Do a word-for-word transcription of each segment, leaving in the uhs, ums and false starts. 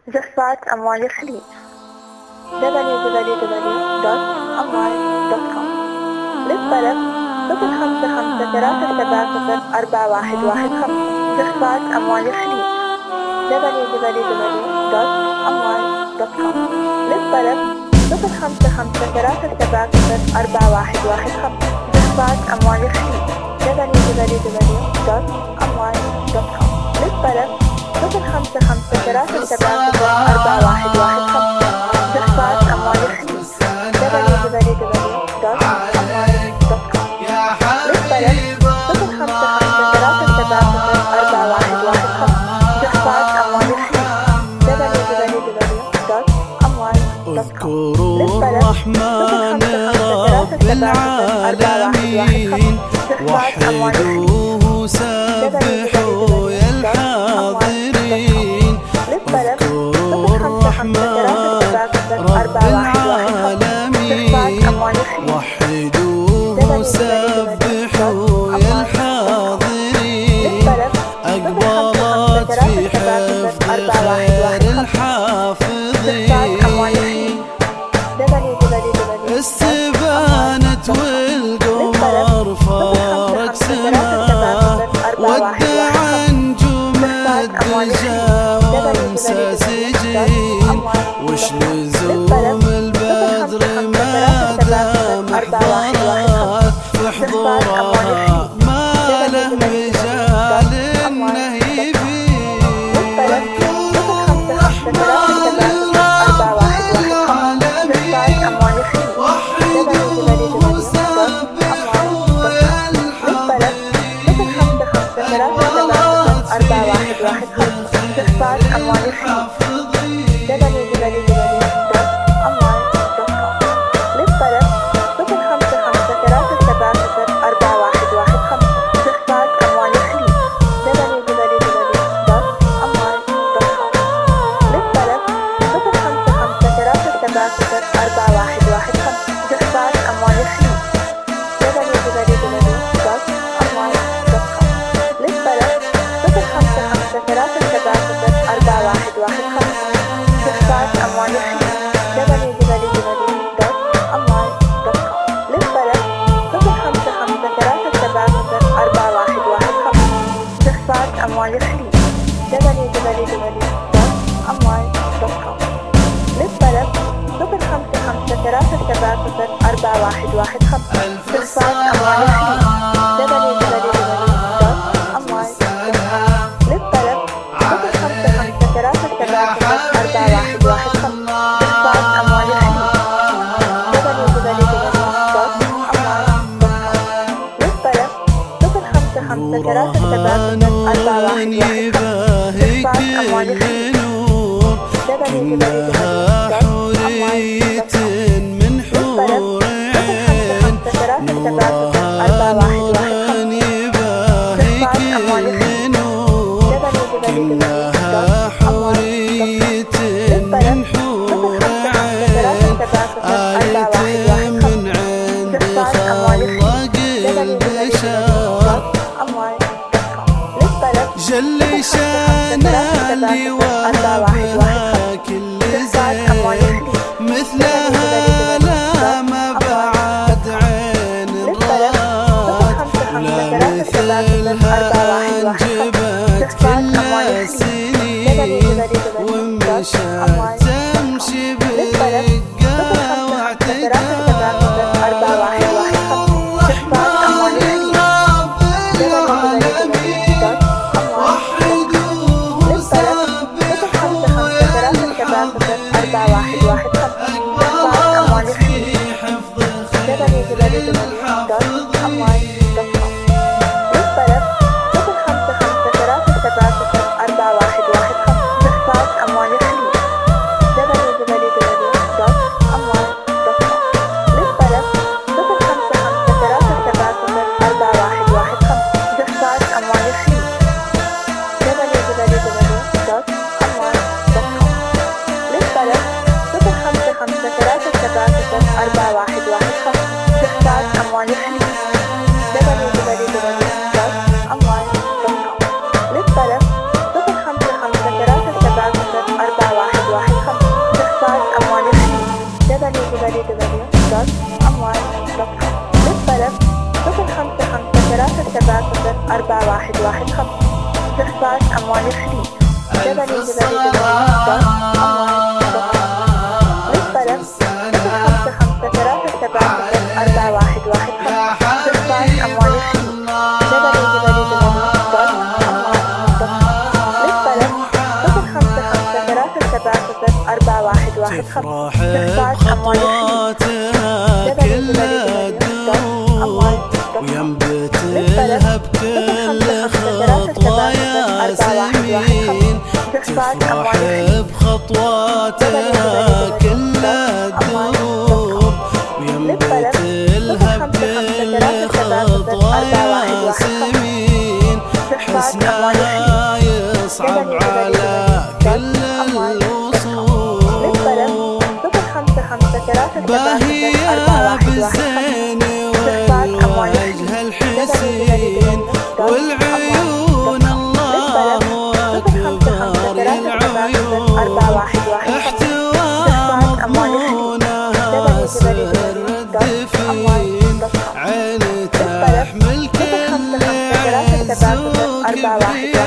جفات أموال الخليج دبليو دبليو دبليو دوت أموال دوت كوم. للطلب صفر خمسة خمسة ثلاثة سبعة صفر أربعة واحد واحد خمسة. جفات أموال الخليج دبليو دبليو دبليو دوت أموال دوت كوم. للطلب صفر خمسة خمسة ثلاثة سبعة صفر أربعة واحد واحد خمسة. جفات أموال الخليج دبليو دبليو دبليو دوت أموال دوت كوم. للطلب صفر خمسة خمسة ثلاثة سبعة صفر أربعة واحد واحد خمسة. جفات أموال الخليج دبليو دبليو دبليو دوت أموال دوت كوم. للطلب صفر خمسة خمسة ثلاثة سبعة صفر أربعة واحد واحد خمسة. جفات أموال الخليج دبليو دبليو دبليو دوت أموال دوت كوم. اذكروا الرحمن رب العالمين وحدوه سبحوا يا الحاضرين. اذكروا الرحمن رب العالمين وحدوه سبحوا يا الحاضرين. أقبلت في حفظ خير الحافظين. استبانت والقمر فارق سماه ودع نجوم الدجى وامسى سجين. وش لزوم البدر ما دام حضرات في حضورها ما له مجال النهي فيه. جفات أموال الخليج دبليو دبليو دبليو دوت أموال دوت كوم. للطلب صفر خمسة خمسة ثلاثة سبعة صفر أربعة واحد واحد خمسة. جفات أموال الخليج دبليو دبليو دبليو دوت أموال دوت كوم. للطلب صفر خمسة خمسة ثلاثة سبعة صفر أربعة واحد واحد خمسة. جفات أموال الخليج دبليو دبليو دبليو دوت أموال دوت كوم. للطلب صفر خمسة خمسة ثلاثة سبعة صفر أربعة واحد واحد خمسة. جفات أموال الخليج دبليو دبليو دبليو دوت أموال دوت كوم. للطلب صفر خمسة خمسة ثلاثة سبعة صفر أربعة واحد واحد خمسة. جفات أموال الخليج دبليو دبليو دبليو دوت أموال دوت كوم. للطلب صفر خمسة خمسة ثلاثة سبعة صفر أربعة واحد واحد خمسة. جفات أموال الخليج دبليو دبليو دبليو دوت أموال دوت كوم. للطلب صفر خمسة خمسة ثلاثة سبعة صفر أربعة واحد واحد خمسة. جفات أموال الخليج دبليو دبليو دبليو دوت أموال دوت كوم. للطلب صفر خمسة خمسة ثلاثة سبعة صفر أربعة واحد واحد خمسة. جفات أموال الخليج دبليو دبليو دبليو دوت أموال دوت كوم. من حور عين نورها يباهي كل نور. إنها حورية من حور عين آية من عند خلق البشر. جل شانها اللي وهبها كل زين مثلها لا ما بعد عين الراد. لا مثلها انجبت كل السنين ومشت تمشي برقة واعتدال. أربعة واحد واحد خمسة. جفات أموال الخليج دبليو دبليو دبليو دوت أموال دوت كوم. للطلب صفر خمسة خمسة ثلاثة سبعة صفر أربعة واحد واحد خمسة. جفات أموال الخليج دبليو دبليو دبليو دوت أموال دوت كوم. للطلب صفر خمسة خمسة ثلاثة سبعة صفر أربعة واحد واحد خمسة. جفات أموال الخليج دبليو دبليو دبليو دوت أموال دوت كوم. للطلب صفر خمسة خمسة ثلاثة سبعة صفر أربعة واحد واحد خمسة. جفات أموال الخليج دبليو دبليو دبليو دوت أموال دوت كوم. للطلب صفر خمسة خمسة ثلاثة سبعة صفر أربعة واحد ثلاثة سبعة صفر أربعة واحد واحد خمسة. تفرح بخطواتها كل الدروب وينبت لها بكل خطوة ياسمين. تفرح بخطواتها كل الدروب وينبت لها بكل خطوة ياسمين. حسنها يصعب على كل الوصول. باهية بالزين والوجه الحسين والعيون الله أكبر العيون. احتوى مضمونها سر الدفين. عين تحمل كل عز وكبرياء.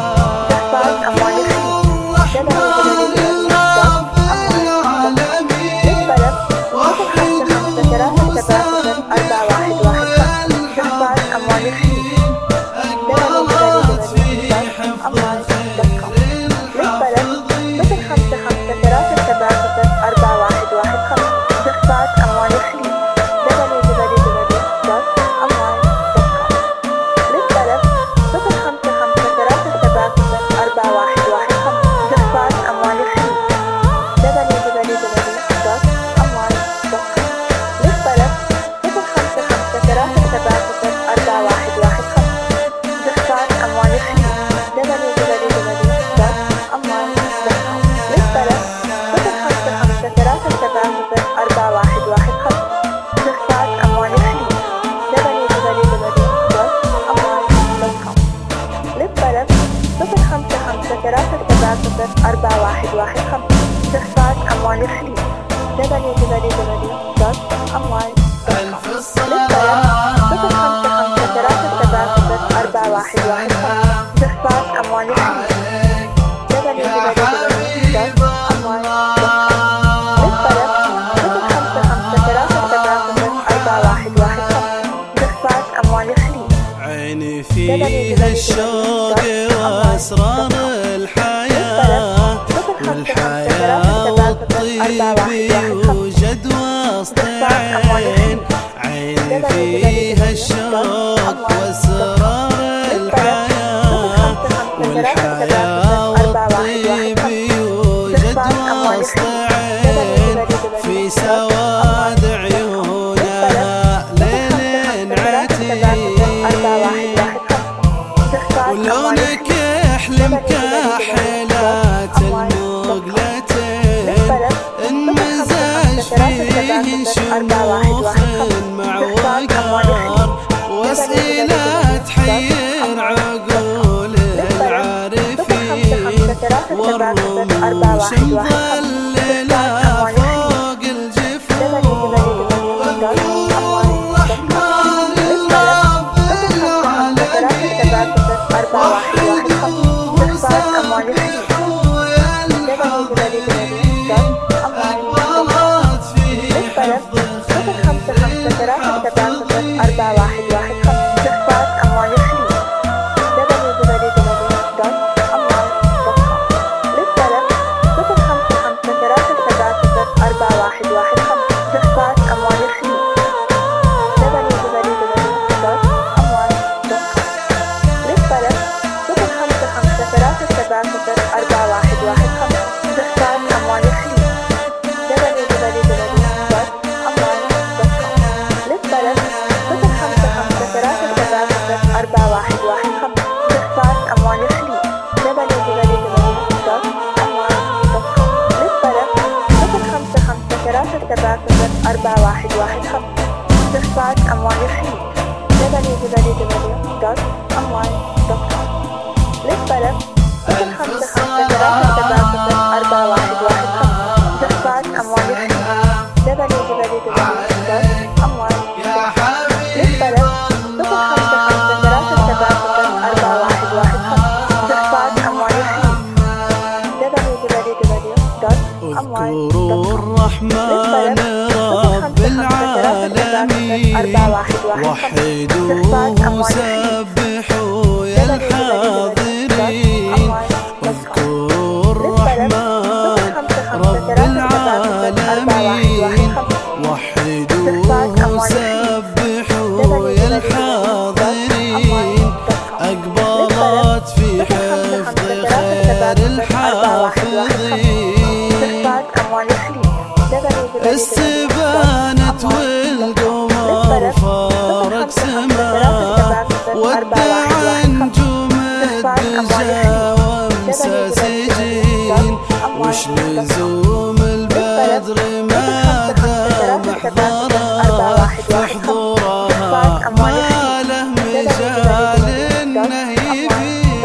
أربعة واحد واحد خمسة. استخفاف أموال الخليج دبليو دبليو دبليو دوت أموال دوت كوم. صفر خمسة خمسة ثلاثة سبعة صفر أربعة واحد واحد خمسة. استخفاف أموال الخليج دبليو دبليو دبليو دوت أموال دوت كوم. صفر خمسة خمسة ثلاثة سبعة صفر أربعة واحد واحد خمسة. استخفاف أموال الخليج. عيني فيها الشوق وأسرار الحياة والحياة والطيب يوجد وسط عين. عين فيها الشوق وأسرار الحياة والحياة والطيب يوجد وسط عين. في سواد عيونها ليل عتيب ولونك احلم كحلات المقلتين. انمزاج فيه شموخ مع وقار واسئلة تحير عقول العارفين. والرموش مظللة فوق الجفون. أربعة واحد واحد خمسة. استخفاف أموال الخليج دبليو دبليو دبليو دوت أموال دوت كوم. صفر خمسة خمسة ثلاثة سبعة صفر أربعة واحد واحد خمسة. استخفاف أموال الخليج دبليو دبليو دبليو دوت أموال دوت كوم. صفر خمسة خمسة ثلاثة سبعة صفر أربعة واحد واحد خمسة. استخفاف أموال الخليج دبليو دبليو دبليو دوت أموال دوت كوم. صفر خمسة خمسة ثلاثة سبعة صفر أربعة واحد واحد خمسة. استخفاف أموال الخليج دبليو دبليو دبليو دوت أموال دوت كوم. صفر خمسة خمسة ثلاثة سبعة صفر أربعة واحد واحد خمسة. استخفاف أموال الخليج دبليو دبليو دبليو دوت أموال دوت كوم. صفر خمسة خمسة ثلاثة سبعة صفر أربعة واحد واحد خمسة. استخفاف أموال الخليج دبليو دبليو دبليو دوت أموال دوت كوم. للطلب صفر خمسة خمسة ثلاثة سبعة صفر أربعة واحد واحد خمسة. استخفاف أموال الخليج دبليو دبليو دبليو دوت أموال دوت كوم. للطلب صفر خمسة خمسة ثلاثة سبعة صفر أربعة واحد واحد خمسة. استخفاف أموال الخليج دبليو دبليو دبليو دوت أموال دوت كوم. الرحمن رب العالمين وحدوه سبحوا يا الحاضرين. اذكروا الرحمن أموال الخليج السبانة والقمر فارق سما ودع نجوم الدجا وامسى سجين وش لزوم البدر ما دام حضرها في حضورها ما له مجال انه يبين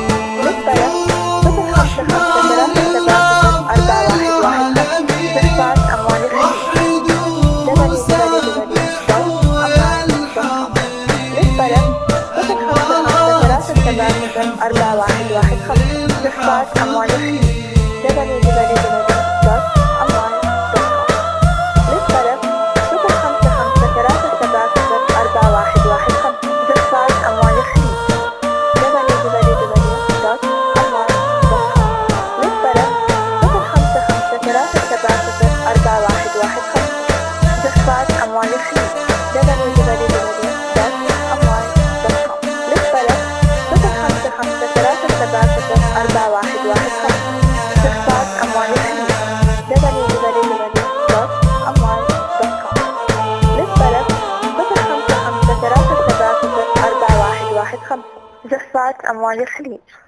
أربعة واحد واحد خمسة صفات أموال الخليج دبليو دبليو دبليو دوت أموال دوت كوم للطلب صفر خمسة خمسة ثلاثة سبعة صفر أربعة واحد واحد خمسة صفات أموال الخليج دبليو دبليو دبليو دوت أموال دوت كوم للطلب صفر خمسة خمسة ثلاثة سبعة صفر أربعة واحد واحد خمسة صفات أموال الخليج دبليو دبليو دبليو دوت أموال دوت كوم للطلب صفر خمسة خمسة ثلاثة سبعة صفر أربعة واحد واحد خمسة صفات أموال الخليج دبليو دبليو دبليو دوت أموال دوت كوم للطلب صفر خمسة خمسة ثلاثة سبعة صفر أربعة واحد واحد خمسة صفات أموال الخليج.